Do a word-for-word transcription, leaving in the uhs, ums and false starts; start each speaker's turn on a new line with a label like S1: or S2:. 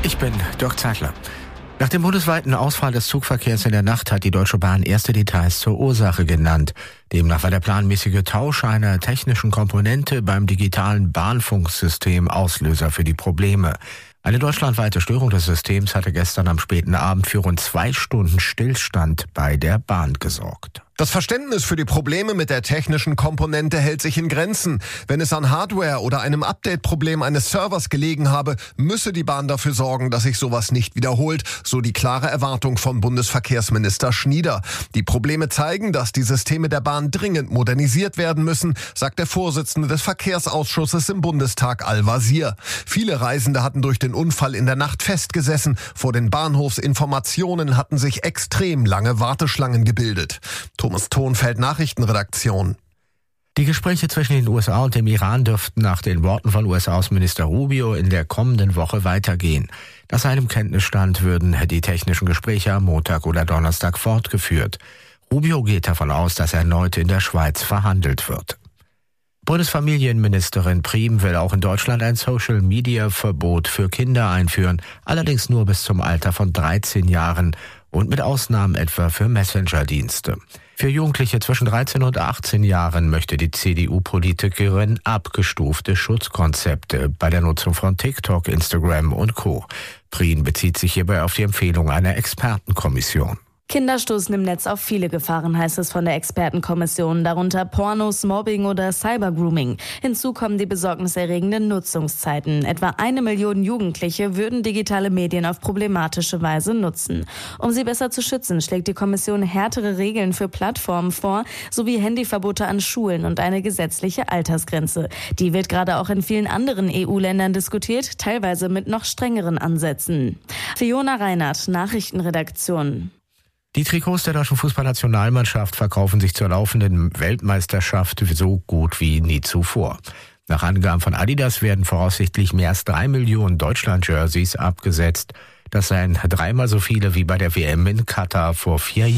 S1: Ich bin Dirk Zeitler. Nach dem bundesweiten Ausfall des Zugverkehrs in der Nacht hat die Deutsche Bahn erste Details zur Ursache genannt. Demnach war der planmäßige Tausch einer technischen Komponente beim digitalen Bahnfunksystem Auslöser für die Probleme. Eine deutschlandweite Störung des Systems hatte gestern am späten Abend für rund zwei Stunden Stillstand bei der Bahn gesorgt.
S2: Das Verständnis für die Probleme mit der technischen Komponente hält sich in Grenzen. Wenn es an Hardware oder einem Update-Problem eines Servers gelegen habe, müsse die Bahn dafür sorgen, dass sich sowas nicht wiederholt, so die klare Erwartung von Bundesverkehrsminister Schnieder. Die Probleme zeigen, dass die Systeme der Bahn dringend modernisiert werden müssen, sagt der Vorsitzende des Verkehrsausschusses im Bundestag Al-Wazir. Viele Reisende hatten durch den Unfall in der Nacht festgesessen. Vor den Bahnhofsinformationen hatten sich extrem lange Warteschlangen gebildet. Thomas Thonfeld, Nachrichtenredaktion.
S1: Die Gespräche zwischen den U S A und dem Iran dürften nach den Worten von U S-Außenminister Rubio in der kommenden Woche weitergehen. Nach seinem Kenntnisstand würden die technischen Gespräche am Montag oder Donnerstag fortgeführt. Rubio geht davon aus, dass erneut in der Schweiz verhandelt wird. Bundesfamilienministerin Priem will auch in Deutschland ein Social-Media-Verbot für Kinder einführen, allerdings nur bis zum Alter von dreizehn Jahren und mit Ausnahmen etwa für Messenger-Dienste. Für Jugendliche zwischen dreizehn und achtzehn Jahren möchte die C D U-Politikerin abgestufte Schutzkonzepte bei der Nutzung von TikTok, Instagram und Co. Priem bezieht sich hierbei auf die Empfehlung einer Expertenkommission.
S3: Kinder stoßen im Netz auf viele Gefahren, heißt es von der Expertenkommission, darunter Pornos, Mobbing oder Cybergrooming. Hinzu kommen die besorgniserregenden Nutzungszeiten. Etwa eine Million Jugendliche würden digitale Medien auf problematische Weise nutzen. Um sie besser zu schützen, schlägt die Kommission härtere Regeln für Plattformen vor, sowie Handyverbote an Schulen und eine gesetzliche Altersgrenze. Die wird gerade auch in vielen anderen E U-Ländern diskutiert, teilweise mit noch strengeren Ansätzen. Fiona Reinhardt, Nachrichtenredaktion.
S1: Die Trikots der deutschen Fußballnationalmannschaft verkaufen sich zur laufenden Weltmeisterschaft so gut wie nie zuvor. Nach Angaben von Adidas werden voraussichtlich mehr als drei Millionen Deutschland-Jerseys abgesetzt. Das seien dreimal so viele wie bei der W M in Katar vor vier Jahren.